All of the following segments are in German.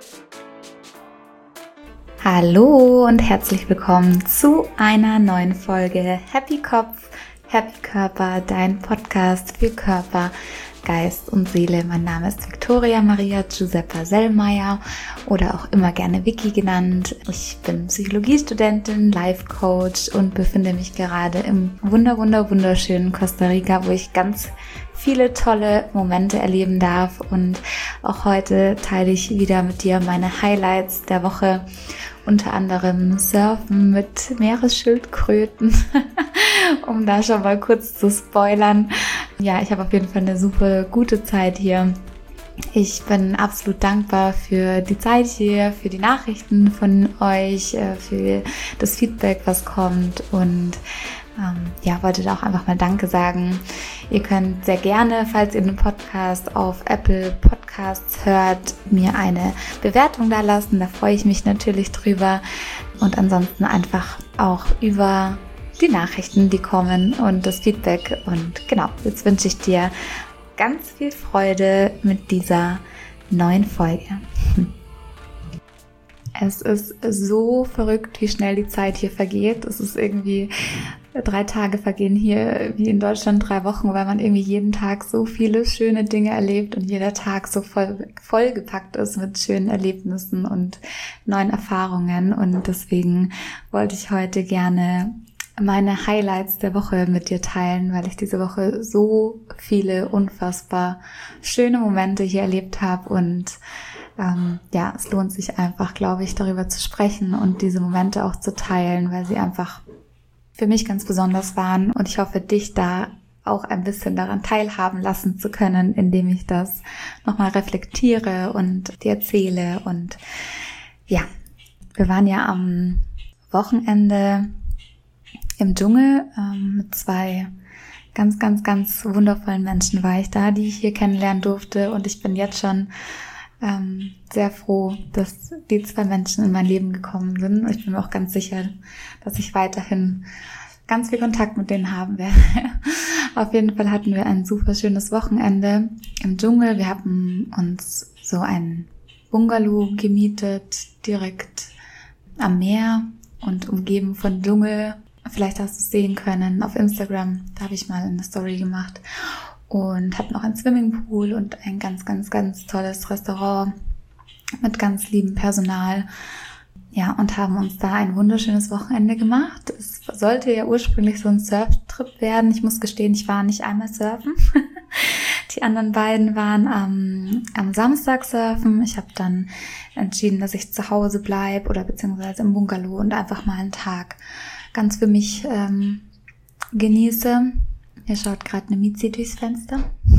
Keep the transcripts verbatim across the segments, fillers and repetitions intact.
Hallo und herzlich willkommen zu einer neuen Folge Happy Kopf, Happy Körper, dein Podcast für Körper, Geist und Seele. Mein Name ist Victoria Maria Giuseppa Sellmeier oder auch immer gerne Vicky genannt. Ich bin Psychologiestudentin, Life Coach und befinde mich gerade im wunder, wunder, wunderschönen Costa Rica, wo ich ganz viele tolle Momente erleben darf. Und auch heute teile ich wieder mit dir meine Highlights der Woche. Unter anderem Surfen mit Meeresschildkröten, um da schon mal kurz zu spoilern. Ja, ich habe auf jeden Fall eine super gute Zeit hier. Ich bin absolut dankbar für die Zeit hier, für die Nachrichten von euch, für das Feedback, was kommt und ähm, ja, wollte da auch einfach mal Danke sagen. Ihr könnt sehr gerne, falls ihr den Podcast auf Apple Podcasts hört, mir eine Bewertung da lassen. Da freue ich mich natürlich drüber. Und ansonsten einfach auch über die Nachrichten, die kommen und das Feedback. Und genau, jetzt wünsche ich dir ganz viel Freude mit dieser neuen Folge. Es ist so verrückt, wie schnell die Zeit hier vergeht. Es ist irgendwie, drei Tage vergehen hier wie in Deutschland drei Wochen, weil man irgendwie jeden Tag so viele schöne Dinge erlebt und jeder Tag so voll, vollgepackt ist mit schönen Erlebnissen und neuen Erfahrungen. Und deswegen wollte ich heute gerne meine Highlights der Woche mit dir teilen, weil ich diese Woche so viele unfassbar schöne Momente hier erlebt habe und Ähm, ja, es lohnt sich einfach, glaube ich, darüber zu sprechen und diese Momente auch zu teilen, weil sie einfach für mich ganz besonders waren und ich hoffe, dich da auch ein bisschen daran teilhaben lassen zu können, indem ich das nochmal reflektiere und dir erzähle. Und ja, wir waren ja am Wochenende im Dschungel ähm, mit zwei ganz, ganz, ganz wundervollen Menschen war ich da, die ich hier kennenlernen durfte und ich bin jetzt schon Ähm, sehr froh, dass die zwei Menschen in mein Leben gekommen sind. Und ich bin mir auch ganz sicher, dass ich weiterhin ganz viel Kontakt mit denen haben werde. Auf jeden Fall hatten wir ein super schönes Wochenende im Dschungel. Wir haben uns so ein Bungalow gemietet, direkt am Meer und umgeben von Dschungel. Vielleicht hast du es sehen können auf Instagram. Da habe ich mal eine Story gemacht. Und hatten auch einen Swimmingpool und ein ganz, ganz, ganz tolles Restaurant mit ganz liebem Personal. Ja, und haben uns da ein wunderschönes Wochenende gemacht. Es sollte ja ursprünglich so ein Surftrip werden. Ich muss gestehen, ich war nicht einmal surfen. Die anderen beiden waren am, am Samstag surfen. Ich habe dann entschieden, dass ich zu Hause bleibe oder beziehungsweise im Bungalow und einfach mal einen Tag ganz für mich ähm, genieße. Hier schaut gerade eine Miezi durchs Fenster.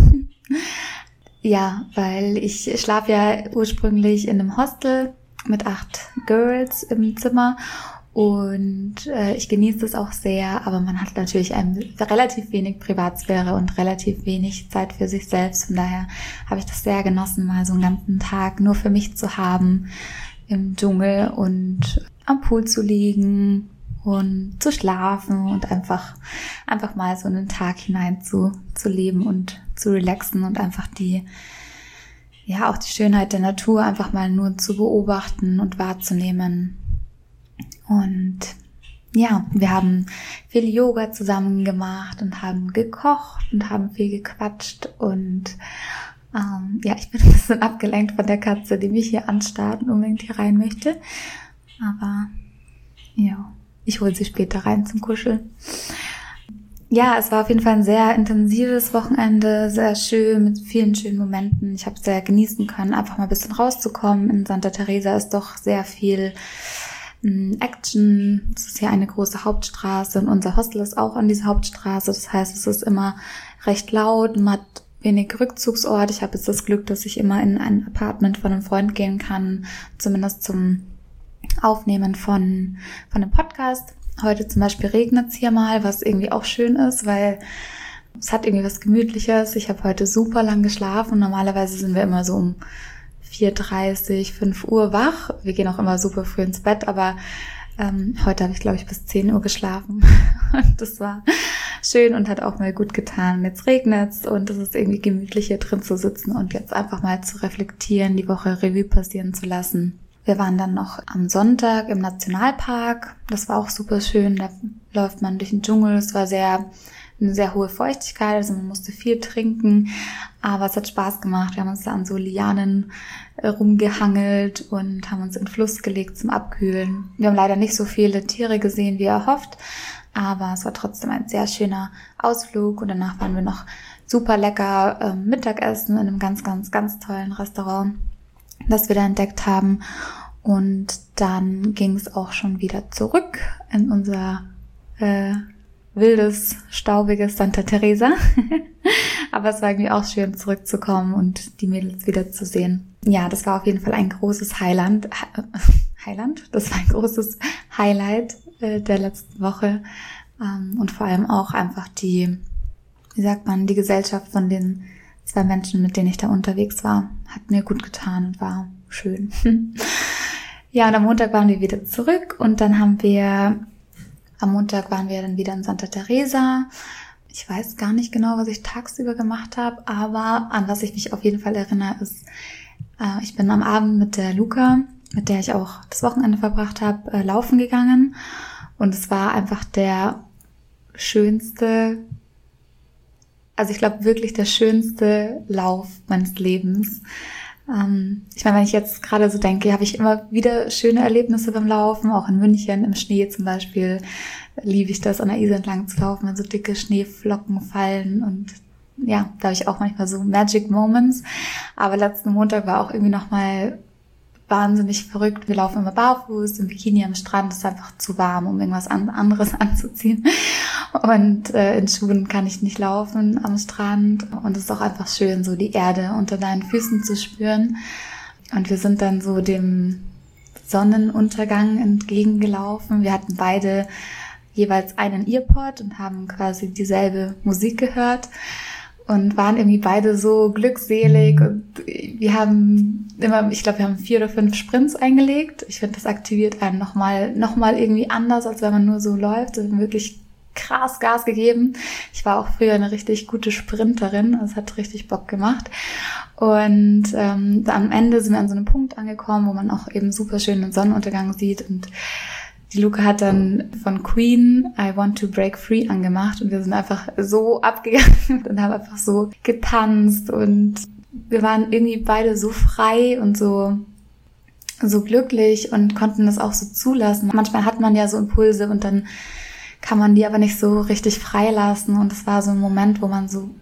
Ja, weil ich schlafe ja ursprünglich in einem Hostel mit acht Girls im Zimmer und äh, ich genieße es auch sehr, aber man hat natürlich ein, relativ wenig Privatsphäre und relativ wenig Zeit für sich selbst. Von daher habe ich das sehr genossen, mal so einen ganzen Tag nur für mich zu haben im Dschungel und am Pool zu liegen und zu schlafen und einfach einfach mal so einen Tag hinein zu zu leben und zu relaxen und einfach die ja auch die Schönheit der Natur einfach mal nur zu beobachten und wahrzunehmen. Und ja, wir haben viel Yoga zusammen gemacht und haben gekocht und haben viel gequatscht und ähm, ja, ich bin ein bisschen abgelenkt von der Katze, die mich hier anstarrt und unbedingt hier rein möchte. Aber ja, ich hole sie später rein zum Kuscheln. Ja, es war auf jeden Fall ein sehr intensives Wochenende, sehr schön, mit vielen schönen Momenten. Ich habe es sehr genießen können, einfach mal ein bisschen rauszukommen. In Santa Teresa ist doch sehr viel ähm, Action. Es ist ja eine große Hauptstraße und unser Hostel ist auch an dieser Hauptstraße. Das heißt, es ist immer recht laut, man hat wenig Rückzugsort. Ich habe jetzt das Glück, dass ich immer in ein Apartment von einem Freund gehen kann, zumindest zum Aufnehmen von von einem Podcast. Heute zum Beispiel regnet es hier mal, was irgendwie auch schön ist, weil es hat irgendwie was Gemütliches. Ich habe heute super lang geschlafen. Normalerweise sind wir immer so um vier Uhr dreißig, fünf Uhr wach. Wir gehen auch immer super früh ins Bett, aber ähm, heute habe ich, glaube ich, bis zehn Uhr geschlafen. Das war schön und hat auch mal gut getan. Jetzt regnet's und es ist irgendwie gemütlich, hier drin zu sitzen und jetzt einfach mal zu reflektieren, die Woche Revue passieren zu lassen. Wir waren dann noch am Sonntag im Nationalpark. Das war auch super schön. Da läuft man durch den Dschungel. Es war sehr, eine sehr hohe Feuchtigkeit, also man musste viel trinken. Aber es hat Spaß gemacht. Wir haben uns da an so Lianen rumgehangelt und haben uns in den Fluss gelegt zum Abkühlen. Wir haben leider nicht so viele Tiere gesehen, wie erhofft. Aber es war trotzdem ein sehr schöner Ausflug. Und danach waren wir noch super lecker äh, Mittagessen in einem ganz, ganz, ganz tollen Restaurant, das wir da entdeckt haben. Und dann ging es auch schon wieder zurück in unser äh, wildes, staubiges Santa Teresa. Aber es war irgendwie auch schön, zurückzukommen und die Mädels wieder zu sehen. Ja, das war auf jeden Fall ein großes Highland. Highland? Das war ein großes Highlight äh, der letzten Woche. Ähm, und vor allem auch einfach die, wie sagt man, die Gesellschaft von den zwei Menschen, mit denen ich da unterwegs war, hat mir gut getan und war schön. Ja, und am Montag waren wir wieder zurück und dann haben wir, am Montag waren wir dann wieder in Santa Teresa. Ich weiß gar nicht genau, was ich tagsüber gemacht habe, aber an was ich mich auf jeden Fall erinnere, ist, äh, ich bin am Abend mit der Luca, mit der ich auch das Wochenende verbracht habe, äh, laufen gegangen und es war einfach der schönste, also ich glaube wirklich der schönste Lauf meines Lebens. Ähm, ich meine, wenn ich jetzt gerade so denke, habe ich immer wieder schöne Erlebnisse beim Laufen, auch in München im Schnee zum Beispiel, liebe ich das, an der Isar entlang zu laufen, wenn so dicke Schneeflocken fallen und ja, da habe ich auch manchmal so Magic Moments. Aber letzten Montag war auch irgendwie nochmal wahnsinnig verrückt. Wir laufen immer barfuß, im Bikini am Strand, es ist einfach zu warm, um irgendwas an, anderes anzuziehen. Und äh, in Schuhen kann ich nicht laufen am Strand. Und es ist auch einfach schön, so die Erde unter deinen Füßen zu spüren. Und wir sind dann so dem Sonnenuntergang entgegengelaufen. Wir hatten beide jeweils einen Earpod und haben quasi dieselbe Musik gehört. Und waren irgendwie beide so glückselig und wir haben immer, ich glaube, wir haben vier oder fünf Sprints eingelegt. Ich finde, das aktiviert einen nochmal, nochmal irgendwie anders, als wenn man nur so läuft. Wir haben wirklich krass Gas gegeben. Ich war auch früher eine richtig gute Sprinterin. Es hat richtig Bock gemacht. Und ähm, am Ende sind wir an so einem Punkt angekommen, wo man auch eben super schön den Sonnenuntergang sieht und die Luca hat dann von Queen I Want to Break Free angemacht und wir sind einfach so abgegangen und haben einfach so getanzt und wir waren irgendwie beide so frei und so so glücklich und konnten das auch so zulassen. Manchmal hat man ja so Impulse und dann kann man die aber nicht so richtig freilassen und es war so ein Moment, wo man so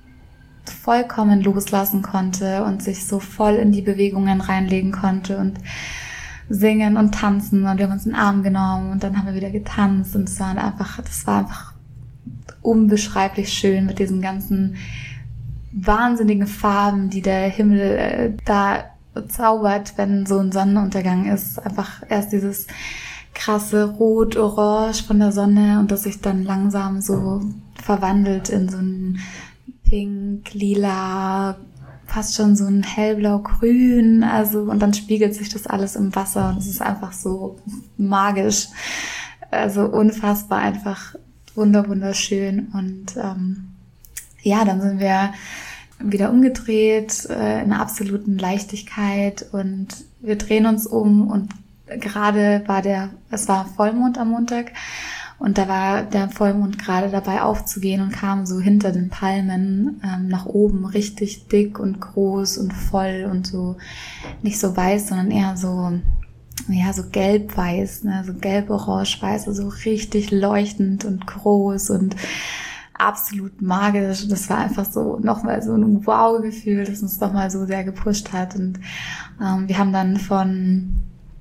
vollkommen loslassen konnte und sich so voll in die Bewegungen reinlegen konnte und singen und tanzen und wir haben uns in den Arm genommen und dann haben wir wieder getanzt und es war einfach, das war einfach unbeschreiblich schön mit diesen ganzen wahnsinnigen Farben, die der Himmel äh, da zaubert, wenn so ein Sonnenuntergang ist. Einfach erst dieses krasse Rot-Orange von der Sonne und das sich dann langsam so verwandelt in so ein Pink, Lila, fast schon so ein hellblau-grün, also und dann spiegelt sich das alles im Wasser und es ist einfach so magisch, also unfassbar, einfach wunder wunderschön und ähm, ja, dann sind wir wieder umgedreht äh, in einer absoluten Leichtigkeit und wir drehen uns um und gerade war der, es war Vollmond am Montag und da war der Vollmond gerade dabei aufzugehen und kam so hinter den Palmen ähm, nach oben richtig dick und groß und voll und so nicht so weiß, sondern eher so, ja, so gelb-weiß, ne, so gelb-orange-weiß, also richtig leuchtend und groß und absolut magisch. Das war einfach so nochmal so ein Wow-Gefühl, das uns nochmal so sehr gepusht hat und ähm, wir haben dann von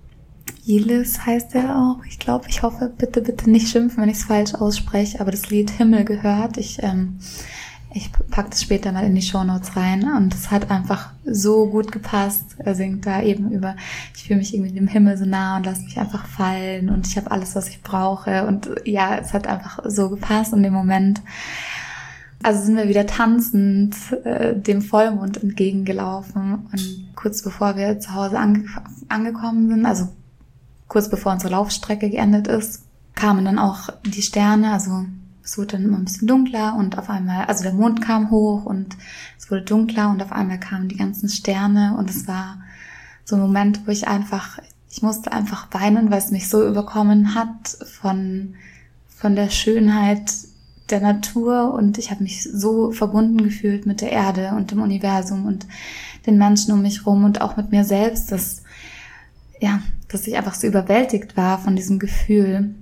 Yildiz heißt er auch. Ich glaube, ich hoffe, bitte, bitte nicht schimpfen, wenn ich es falsch ausspreche, aber das Lied Himmel gehört. Ich, ähm, ich pack das später mal in die Shownotes rein und es hat einfach so gut gepasst. Er singt da eben über, ich fühle mich irgendwie dem Himmel so nah und lasse mich einfach fallen und ich habe alles, was ich brauche und ja, es hat einfach so gepasst in dem Moment. Also sind wir wieder tanzend äh, dem Vollmond entgegengelaufen und kurz bevor wir zu Hause ange- angekommen sind, also kurz bevor unsere Laufstrecke geendet ist, kamen dann auch die Sterne, also es wurde dann immer ein bisschen dunkler und auf einmal, also der Mond kam hoch und es wurde dunkler und auf einmal kamen die ganzen Sterne und es war so ein Moment, wo ich einfach, ich musste einfach weinen, weil es mich so überkommen hat von, von der Schönheit der Natur und ich habe mich so verbunden gefühlt mit der Erde und dem Universum und den Menschen um mich rum und auch mit mir selbst, dass, ja, dass ich einfach so überwältigt war von diesem Gefühl,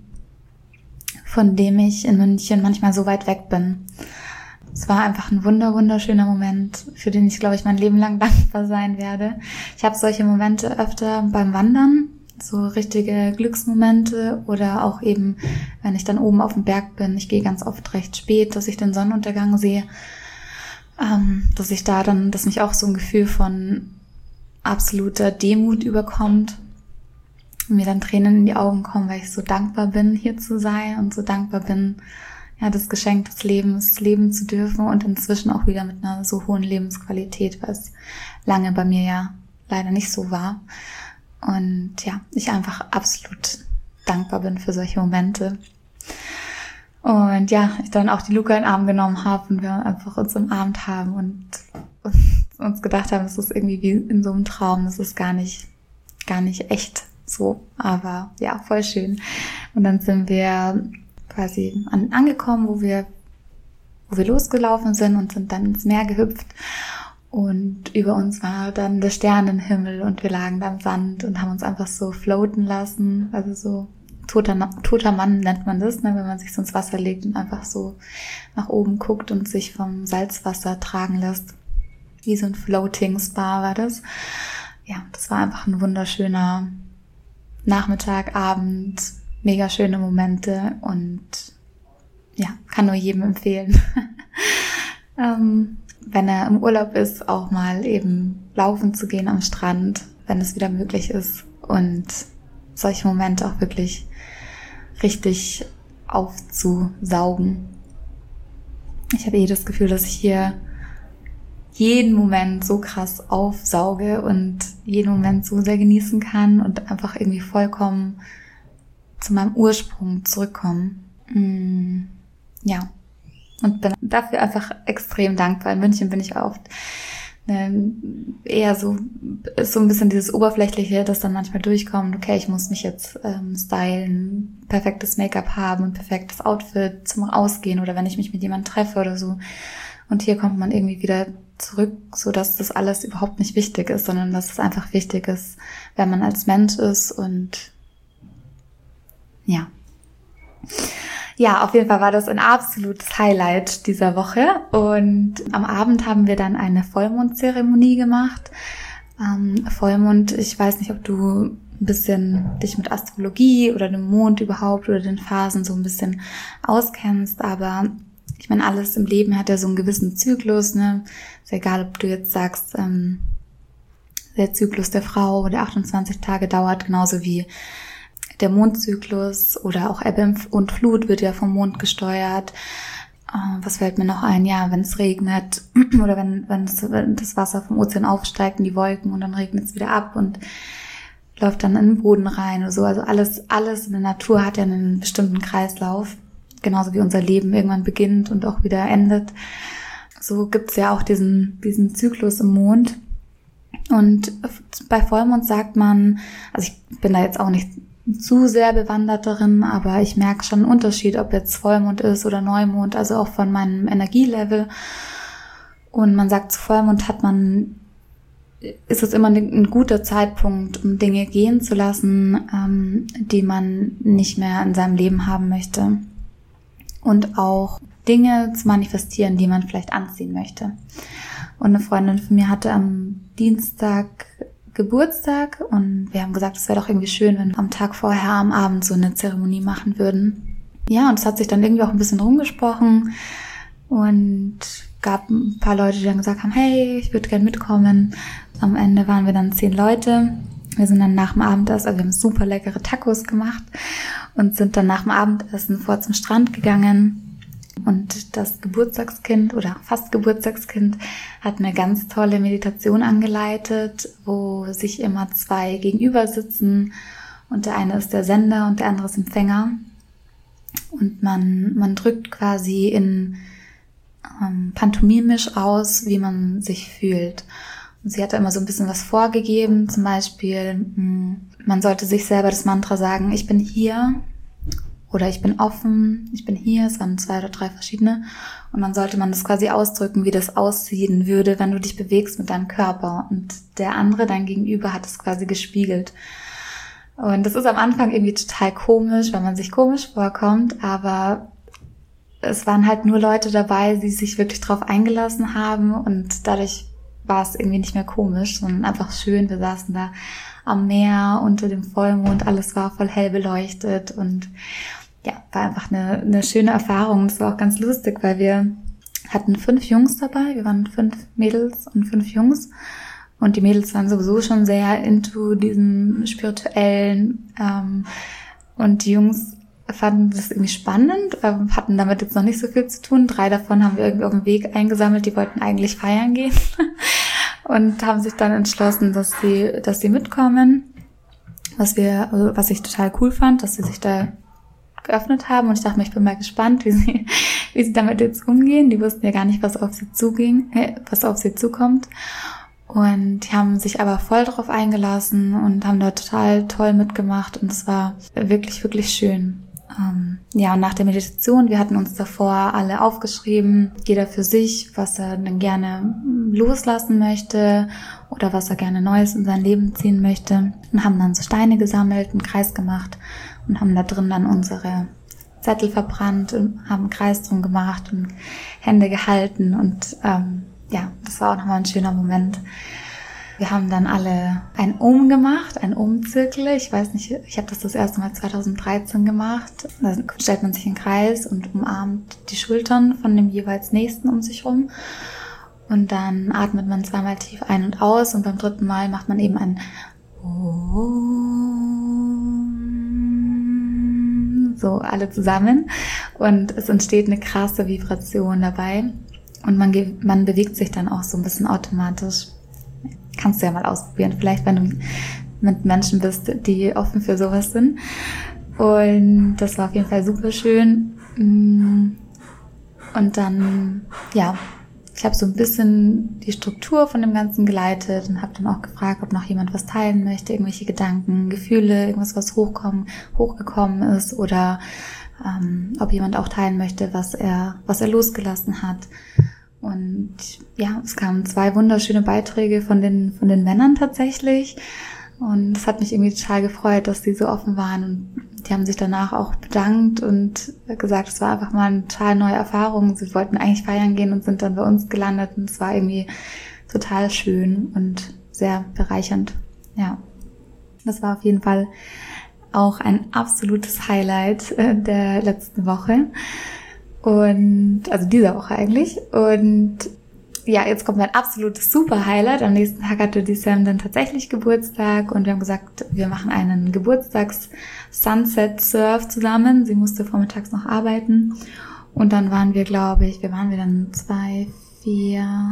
von dem ich in München manchmal so weit weg bin. Es war einfach ein wunder, wunderschöner Moment, für den ich, glaube ich, mein Leben lang dankbar sein werde. Ich habe solche Momente öfter beim Wandern, so richtige Glücksmomente oder auch eben, wenn ich dann oben auf dem Berg bin. Ich gehe ganz oft recht spät, dass ich den Sonnenuntergang sehe, ähm, dass ich da dann, dass mich auch so ein Gefühl von absoluter Demut überkommt. Mir dann Tränen in die Augen kommen, weil ich so dankbar bin, hier zu sein und so dankbar bin, ja, das Geschenk des Lebens leben zu dürfen und inzwischen auch wieder mit einer so hohen Lebensqualität, weil es lange bei mir ja leider nicht so war. Und ja, ich einfach absolut dankbar bin für solche Momente. Und ja, ich dann auch die Luca in den Arm genommen habe und wir einfach uns umarmt haben und uns gedacht haben, es ist irgendwie wie in so einem Traum, das ist gar nicht, gar nicht echt. So, aber ja, voll schön. Und dann sind wir quasi an, angekommen, wo wir, wo wir losgelaufen sind und sind dann ins Meer gehüpft. Und über uns war dann der Sternenhimmel und wir lagen da im Sand und haben uns einfach so floaten lassen. Also so toter, toter Mann nennt man das, ne, wenn man sich so ins Wasser legt und einfach so nach oben guckt und sich vom Salzwasser tragen lässt. Wie so ein Floating Spa war das. Ja, das war einfach ein wunderschöner Nachmittag, Abend, mega schöne Momente und ja, kann nur jedem empfehlen, ähm, wenn er im Urlaub ist, auch mal eben laufen zu gehen am Strand, wenn es wieder möglich ist und solche Momente auch wirklich richtig aufzusaugen. Ich habe eh das Gefühl, dass ich hier jeden Moment so krass aufsauge und jeden Moment so sehr genießen kann und einfach irgendwie vollkommen zu meinem Ursprung zurückkommen. Mm, ja, und bin dafür einfach extrem dankbar. In München bin ich oft ähm, eher so, ist so ein bisschen dieses Oberflächliche, das dann manchmal durchkommt. Okay, ich muss mich jetzt ähm, stylen, perfektes Make-up haben und perfektes Outfit zum Rausgehen oder wenn ich mich mit jemandem treffe oder so. Und hier kommt man irgendwie wieder zurück, so dass das alles überhaupt nicht wichtig ist, sondern dass es einfach wichtig ist, wer man als Mensch ist und ja. Ja, auf jeden Fall war das ein absolutes Highlight dieser Woche und am Abend haben wir dann eine Vollmondzeremonie gemacht. Ähm, Vollmond, ich weiß nicht, ob du ein bisschen dich mit Astrologie oder dem Mond überhaupt oder den Phasen so ein bisschen auskennst, aber ich meine, alles im Leben hat ja so einen gewissen Zyklus, ne? Ist egal, ob du jetzt sagst, ähm, der Zyklus der Frau, der achtundzwanzig Tage dauert, genauso wie der Mondzyklus oder auch Ebbe und Flut wird ja vom Mond gesteuert. Äh, was fällt mir noch ein? Ja, wenn es regnet oder wenn, wenn, es, wenn das Wasser vom Ozean aufsteigt in die Wolken und dann regnet es wieder ab und läuft dann in den Boden rein oder so. Also alles, alles in der Natur hat ja einen bestimmten Kreislauf. Genauso wie unser Leben irgendwann beginnt und auch wieder endet. So gibt's ja auch diesen, diesen Zyklus im Mond. Und bei Vollmond sagt man, also ich bin da jetzt auch nicht zu sehr bewandert darin, aber ich merke schon einen Unterschied, ob jetzt Vollmond ist oder Neumond, also auch von meinem Energielevel. Und man sagt, zu Vollmond hat man, ist es immer ein guter Zeitpunkt, um Dinge gehen zu lassen, ähm, die man nicht mehr in seinem Leben haben möchte. Und auch Dinge zu manifestieren, die man vielleicht anziehen möchte. Und eine Freundin von mir hatte am Dienstag Geburtstag und wir haben gesagt, es wäre doch irgendwie schön, wenn wir am Tag vorher am Abend so eine Zeremonie machen würden. Ja, und es hat sich dann irgendwie auch ein bisschen rumgesprochen und gab ein paar Leute, die dann gesagt haben, hey, ich würde gern mitkommen. Am Ende waren wir dann zehn Leute. Wir sind dann nach dem Abendessen, also wir haben super leckere Tacos gemacht und sind dann nach dem Abendessen vor zum Strand gegangen. Und das Geburtstagskind oder fast Geburtstagskind hat eine ganz tolle Meditation angeleitet, wo sich immer zwei gegenüber sitzen und der eine ist der Sender und der andere ist Empfänger. Und man, man drückt quasi in ähm, pantomimisch aus, wie man sich fühlt. Und sie hatte immer so ein bisschen was vorgegeben, zum Beispiel, mh, man sollte sich selber das Mantra sagen, ich bin hier oder ich bin offen, ich bin hier, es waren zwei oder drei verschiedene. Und dann sollte man das quasi ausdrücken, wie das aussehen würde, wenn du dich bewegst mit deinem Körper. Und der andere, dein Gegenüber, hat es quasi gespiegelt. Und das ist am Anfang irgendwie total komisch, weil man sich komisch vorkommt, aber es waren halt nur Leute dabei, die sich wirklich drauf eingelassen haben und dadurch war es irgendwie nicht mehr komisch, sondern einfach schön. Wir saßen da am Meer unter dem Vollmond, alles war voll hell beleuchtet und ja, war einfach eine, eine schöne Erfahrung. Es war auch ganz lustig, weil wir hatten fünf Jungs dabei, wir waren fünf Mädels und fünf Jungs. Und die Mädels waren sowieso schon sehr into diesem Spirituellen. Ähm, und die Jungs fanden das irgendwie spannend, ähm, hatten damit jetzt noch nicht so viel zu tun. Drei davon haben wir irgendwie auf dem Weg eingesammelt, die wollten eigentlich feiern gehen. Und haben sich dann entschlossen, dass sie, dass sie mitkommen. Was wir, also was ich total cool fand, dass sie sich da geöffnet haben. Und ich dachte mir, ich bin mal gespannt, wie sie, wie sie damit jetzt umgehen. Die wussten ja gar nicht, was auf sie zuging, äh, was auf sie zukommt. Und die haben sich aber voll drauf eingelassen und haben da total toll mitgemacht und es war wirklich, wirklich schön. Ähm, ja, und nach der Meditation, wir hatten uns davor alle aufgeschrieben, jeder für sich, was er dann gerne loslassen möchte oder was er gerne Neues in sein Leben ziehen möchte und haben dann so Steine gesammelt, einen Kreis gemacht und haben da drin dann unsere Zettel verbrannt und haben einen Kreis drum gemacht und Hände gehalten und ähm, ja, das war auch nochmal ein schöner Moment. Wir haben dann alle ein Om gemacht, ein Om-Zirkel. Ich weiß nicht, ich habe das das erste Mal zweitausenddreizehn gemacht. Da stellt man sich in den Kreis und umarmt die Schultern von dem jeweils Nächsten um sich rum. Und dann atmet man zweimal tief ein und aus und beim dritten Mal macht man eben ein Om. So, alle zusammen. Und es entsteht eine krasse Vibration dabei. Und man, man bewegt sich dann auch so ein bisschen automatisch. Kannst du ja mal ausprobieren. Vielleicht, wenn du mit Menschen bist, die offen für sowas sind. Und das war auf jeden Fall super schön. Und dann, ja, ich habe so ein bisschen die Struktur von dem Ganzen geleitet und habe dann auch gefragt, ob noch jemand was teilen möchte, irgendwelche Gedanken, Gefühle, irgendwas, was hochkommen, hochgekommen ist oder ähm, ob jemand auch teilen möchte, was er, was er losgelassen hat. Und ja, es kamen zwei wunderschöne Beiträge von den, von den Männern tatsächlich. Und es hat mich irgendwie total gefreut, dass die so offen waren. Und die haben sich danach auch bedankt und gesagt, es war einfach mal eine total neue Erfahrung. Sie wollten eigentlich feiern gehen und sind dann bei uns gelandet. Und es war irgendwie total schön und sehr bereichernd. Ja, das war auf jeden Fall auch ein absolutes Highlight äh, der letzten Woche. Und, also dieser Woche eigentlich. Und ja, jetzt kommt mein absolutes Super-Highlight. Am nächsten Tag hatte die Sam dann tatsächlich Geburtstag und wir haben gesagt, wir machen einen Geburtstags-Sunset-Surf zusammen. Sie musste vormittags noch arbeiten. Und dann waren wir, glaube ich, wir waren wir dann zwei, vier,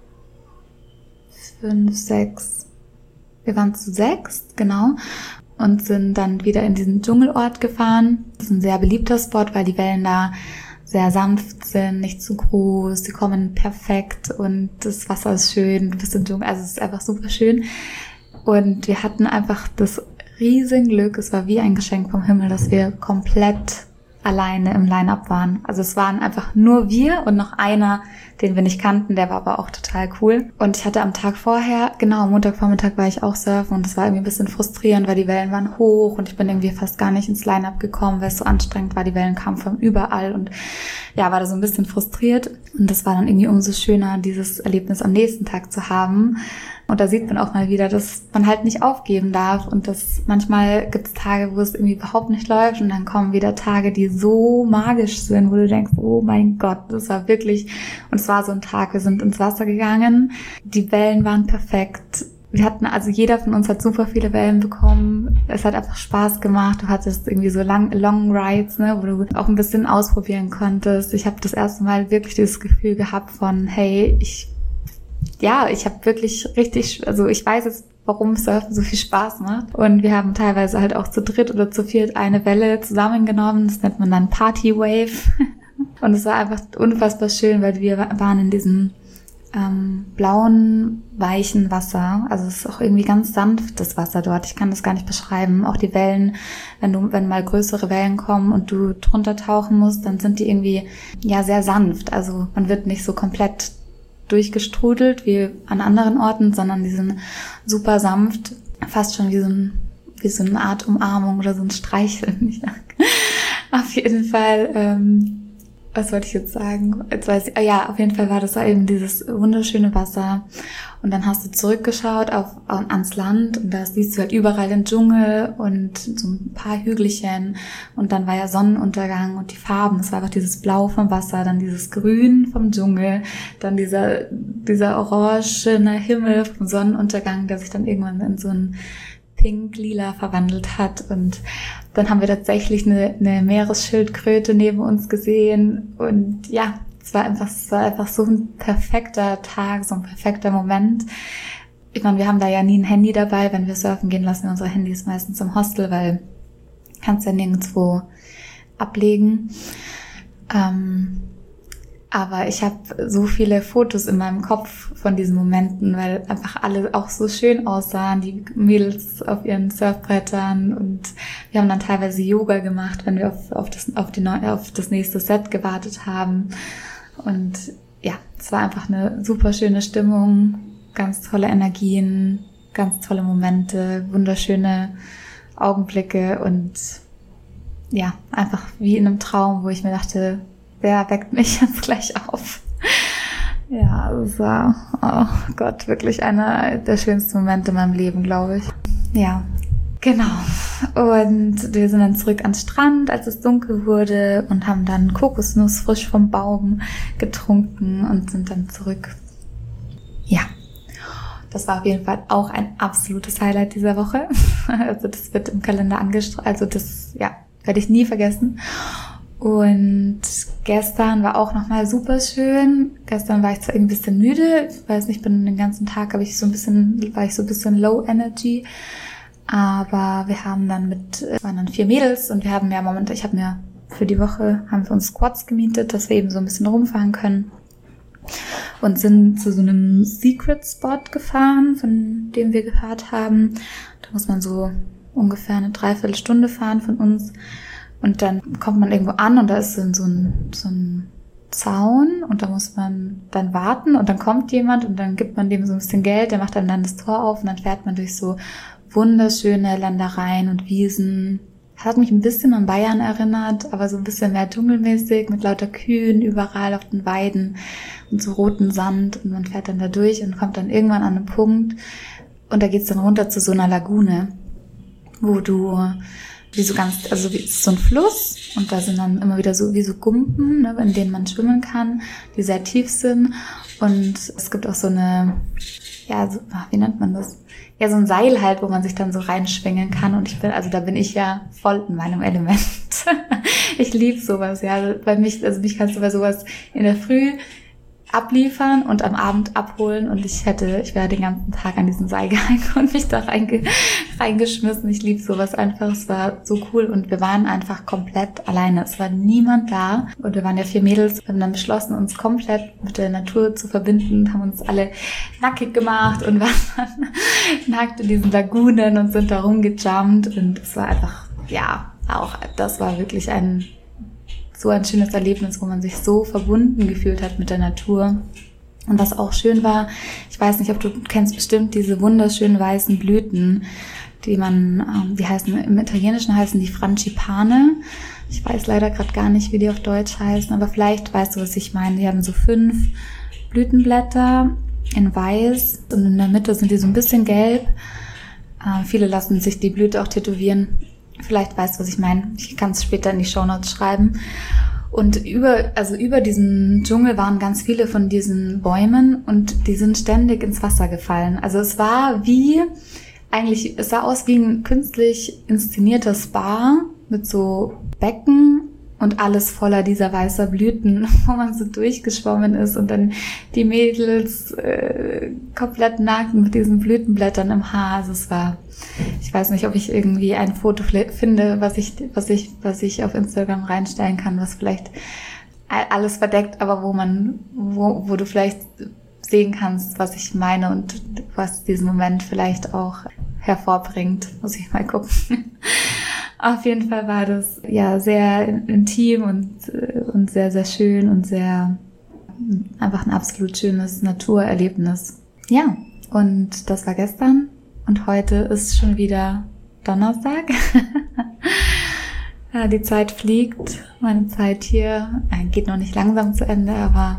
fünf, sechs. Wir waren zu sechs, genau. Und sind dann wieder in diesen Dschungelort gefahren. Das ist ein sehr beliebter Spot, weil die Wellen da sehr sanft sind, nicht zu groß, sie kommen perfekt und das Wasser ist schön, du bist im Dschungel, also es ist einfach super schön. Und wir hatten einfach das riesen Glück, es war wie ein Geschenk vom Himmel, dass wir komplett alleine im Line-Up waren. Also es waren einfach nur wir und noch einer, den wir nicht kannten, der war aber auch total cool. Und ich hatte am Tag vorher, genau, am Montagvormittag war ich auch surfen und das war irgendwie ein bisschen frustrierend, weil die Wellen waren hoch und ich bin irgendwie fast gar nicht ins Line-Up gekommen, weil es so anstrengend war. Die Wellen kamen von überall und ja, war da so ein bisschen frustriert. Und das war dann irgendwie umso schöner, dieses Erlebnis am nächsten Tag zu haben. Und da sieht man auch mal wieder, dass man halt nicht aufgeben darf und dass manchmal gibt es Tage, wo es irgendwie überhaupt nicht läuft und dann kommen wieder Tage, die so magisch sind, wo du denkst, oh mein Gott, das war wirklich, und es war so ein Tag, wir sind ins Wasser gegangen, die Wellen waren perfekt. Wir hatten, also jeder von uns hat super viele Wellen bekommen. Es hat einfach Spaß gemacht. Du hattest irgendwie so lang, Long Rides, ne, wo du auch ein bisschen ausprobieren konntest. Ich habe das erste Mal wirklich dieses Gefühl gehabt von, hey, ich Ja, ich habe wirklich richtig, also ich weiß jetzt warum Surfen so viel Spaß macht. Und wir haben teilweise halt auch zu dritt oder zu viert eine Welle zusammengenommen. Das nennt man dann Party Wave. Und es war einfach unfassbar schön, weil wir waren in diesem ähm, blauen, weichen Wasser. Also es ist auch irgendwie ganz sanftes Wasser dort. Ich kann das gar nicht beschreiben. Auch die Wellen, wenn du, wenn mal größere Wellen kommen und du drunter tauchen musst, dann sind die irgendwie ja sehr sanft. Also man wird nicht so komplett durchgestrudelt wie an anderen Orten, sondern die sind super sanft, fast schon wie so, ein, wie so eine Art Umarmung oder so ein Streicheln. Auf jeden Fall, ähm, was wollte ich jetzt sagen? Jetzt weiß ich, ja, auf jeden Fall war das eben dieses wunderschöne Wasser. Und dann hast du zurückgeschaut auf, auf ans Land und da siehst du halt überall den Dschungel und so ein paar Hügelchen. Und dann war ja Sonnenuntergang und die Farben. Es war einfach dieses Blau vom Wasser, dann dieses Grün vom Dschungel, dann dieser, dieser orangene Himmel vom Sonnenuntergang, der sich dann irgendwann in so ein pink-lila verwandelt hat. Und dann haben wir tatsächlich eine, eine Meeresschildkröte neben uns gesehen. Und ja, es war einfach, es war einfach so ein perfekter Tag, so ein perfekter Moment. Ich meine, wir haben da ja nie ein Handy dabei. Wenn wir surfen gehen, lassen wir unsere Handys meistens im Hostel, weil kannst ja nirgendwo ablegen. Ähm, aber ich habe so viele Fotos in meinem Kopf von diesen Momenten, weil einfach alle auch so schön aussahen, die Mädels auf ihren Surfbrettern, und wir haben dann teilweise Yoga gemacht, wenn wir auf, auf, das, auf, die, auf das nächste Set gewartet haben. Und ja, es war einfach eine super schöne Stimmung, ganz tolle Energien, ganz tolle Momente, wunderschöne Augenblicke und ja, einfach wie in einem Traum, wo ich mir dachte, wer weckt mich jetzt gleich auf? Ja, es war, oh Gott, wirklich einer der schönsten Momente in meinem Leben, glaube ich. Ja, genau. Und wir sind dann zurück ans Strand, als es dunkel wurde, und haben dann Kokosnuss frisch vom Baum getrunken und sind dann zurück. Ja, das war auf jeden Fall auch ein absolutes Highlight dieser Woche. Also das wird im Kalender angestrahlt, also das, ja, werde ich nie vergessen. Und gestern war auch nochmal super schön. Gestern war ich zwar irgendwie ein bisschen müde. Ich weiß nicht, bin den ganzen Tag, habe ich so ein bisschen, war ich so ein bisschen low energy. Aber wir haben dann mit, es waren dann vier Mädels und wir haben ja momentan, ich habe mir für die Woche, haben wir uns Squads gemietet, dass wir eben so ein bisschen rumfahren können. Und sind zu so einem Secret Spot gefahren, von dem wir gehört haben. Da muss man so ungefähr eine Dreiviertelstunde fahren von uns. Und dann kommt man irgendwo an und da ist dann so ein, so ein Zaun und da muss man dann warten und dann kommt jemand und dann gibt man dem so ein bisschen Geld, der macht dann, dann das Tor auf und dann fährt man durch so wunderschöne Ländereien und Wiesen. Hat mich ein bisschen an Bayern erinnert, aber so ein bisschen mehr dschungelmäßig mit lauter Kühen überall auf den Weiden und so roten Sand, und man fährt dann da durch und kommt dann irgendwann an einen Punkt und da geht's dann runter zu so einer Lagune, wo du wie so ganz, also wie so ein Fluss, und da sind dann immer wieder so wie so Gumpen, ne, in denen man schwimmen kann, die sehr tief sind, und es gibt auch so eine, ja, so, wie nennt man das? Ja, so ein Seil halt, wo man sich dann so reinschwingen kann, und ich bin, also da bin ich ja voll in meinem Element. Ich liebe sowas, ja, bei mich, also mich kannst du bei sowas in der Früh abliefern und am Abend abholen, und ich hätte, ich wäre den ganzen Tag an diesem Seil gehangen und mich da reinge, reingeschmissen. Ich liebe sowas einfach. Es war so cool und wir waren einfach komplett alleine. Es war niemand da und wir waren ja vier Mädels. Wir haben dann beschlossen, uns komplett mit der Natur zu verbinden, haben uns alle nackig gemacht und waren dann nackt in diesen Lagunen und sind da rumgejumpt, und es war einfach, ja, auch das war wirklich ein so ein schönes Erlebnis, wo man sich so verbunden gefühlt hat mit der Natur. Und was auch schön war, ich weiß nicht, ob du kennst bestimmt diese wunderschönen weißen Blüten, die man, die heißen, im Italienischen heißen die Frangipane. Ich weiß leider gerade gar nicht, wie die auf Deutsch heißen, aber vielleicht weißt du, was ich meine. Die haben so fünf Blütenblätter in weiß und in der Mitte sind die so ein bisschen gelb. Äh, viele lassen sich die Blüte auch tätowieren. Vielleicht weißt du, was ich meine. Ich kann es später in die Shownotes schreiben. Und über, also über diesen Dschungel waren ganz viele von diesen Bäumen und die sind ständig ins Wasser gefallen. Also es war wie, eigentlich, es sah aus wie ein künstlich inszenierter Spa mit so Becken und alles voller dieser weißer Blüten, wo man so durchgeschwommen ist und dann die Mädels äh, komplett nackt mit diesen Blütenblättern im Haar. Also es war, ich weiß nicht, ob ich irgendwie ein Foto finde, was ich, was ich, was ich auf Instagram reinstellen kann, was vielleicht alles verdeckt, aber wo man, wo, wo du vielleicht sehen kannst, was ich meine und was diesen Moment vielleicht auch hervorbringt. Muss ich mal gucken. Auf jeden Fall war das ja sehr intim und, und sehr, sehr schön und sehr, einfach ein absolut schönes Naturerlebnis. Ja, und das war gestern und heute ist schon wieder Donnerstag. Ja, die Zeit fliegt, meine Zeit hier geht noch nicht langsam zu Ende, aber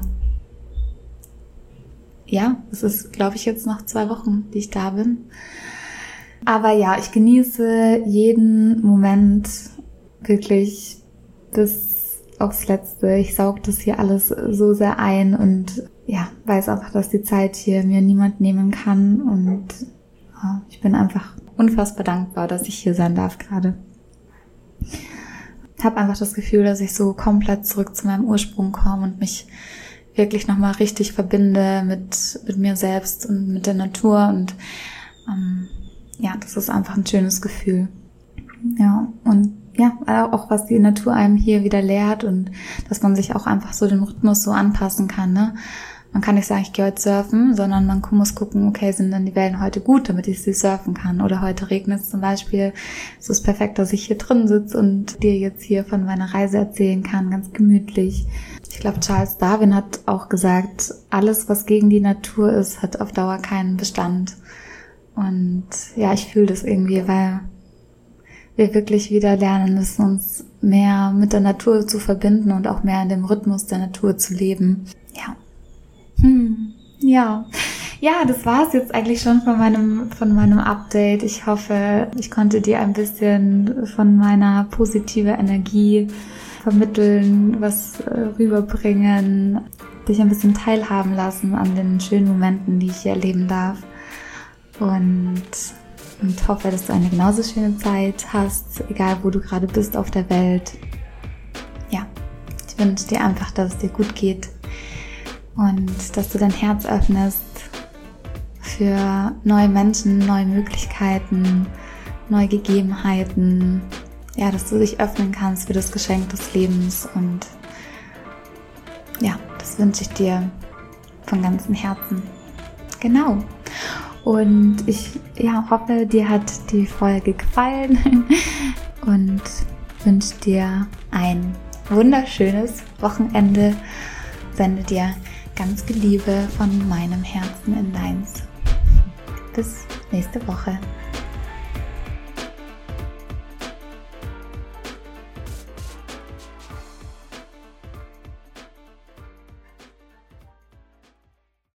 ja, es ist, glaube ich, jetzt noch zwei Wochen, die ich da bin. Aber ja, ich genieße jeden Moment wirklich bis aufs Letzte. Ich saug das hier alles so sehr ein und ja, weiß einfach, dass die Zeit hier mir niemand nehmen kann und ja, ich bin einfach unfassbar dankbar, dass ich hier sein darf gerade. Ich habe einfach das Gefühl, dass ich so komplett zurück zu meinem Ursprung komme und mich wirklich nochmal richtig verbinde mit, mit mir selbst und mit der Natur und ähm, ja, das ist einfach ein schönes Gefühl. Ja, und ja, auch was die Natur einem hier wieder lehrt und dass man sich auch einfach so dem Rhythmus so anpassen kann, ne? Man kann nicht sagen, ich gehe heute surfen, sondern man muss gucken, okay, sind denn die Wellen heute gut, damit ich sie surfen kann? Oder heute regnet es zum Beispiel. Es ist perfekt, dass ich hier drin sitze und dir jetzt hier von meiner Reise erzählen kann, ganz gemütlich. Ich glaube, Charles Darwin hat auch gesagt, alles, was gegen die Natur ist, hat auf Dauer keinen Bestand. Und ja, ich fühle das irgendwie, weil wir wirklich wieder lernen müssen, uns mehr mit der Natur zu verbinden und auch mehr in dem Rhythmus der Natur zu leben. Ja. Hm, ja. Ja, das war's jetzt eigentlich schon von meinem, von meinem Update. Ich hoffe, ich konnte dir ein bisschen von meiner positiven Energie vermitteln, was rüberbringen, dich ein bisschen teilhaben lassen an den schönen Momenten, die ich hier erleben darf. Und, und hoffe, dass du eine genauso schöne Zeit hast, egal wo du gerade bist auf der Welt. Ja, ich wünsche dir einfach, dass es dir gut geht und dass du dein Herz öffnest für neue Menschen, neue Möglichkeiten, neue Gegebenheiten. Ja, dass du dich öffnen kannst für das Geschenk des Lebens und ja, das wünsche ich dir von ganzem Herzen. Genau. Und ich ja, hoffe, dir hat die Folge gefallen und wünsche dir ein wunderschönes Wochenende. Sende dir ganz viel Liebe von meinem Herzen in deins. Bis nächste Woche.